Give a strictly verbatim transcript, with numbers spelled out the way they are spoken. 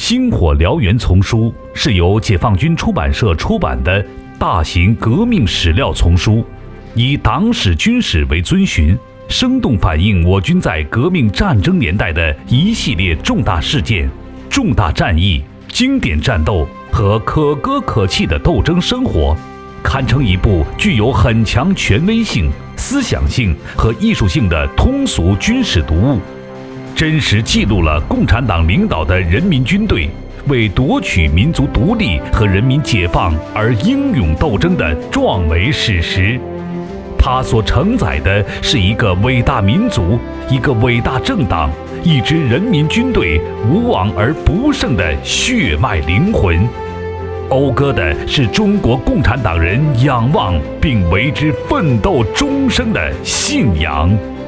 星火燎原》丛书是由解放军出版社出版的大型革命史料丛书，以党史军史为遵循，生动反映我军在革命战争年代的一系列重大事件、重大战役、经典战斗和可歌可泣的斗争生活，堪称一部具有很强权威性、思想性和艺术性的通俗军事读物，真实记录了共产党领导的人民军队为夺取民族独立和人民解放而英勇斗争的壮伟史实。它所承载的是一个伟大民族、一个伟大政党、一支人民军队无往而不胜的血脉灵魂，讴歌的是中国共产党人仰望并为之奋斗终生的信仰。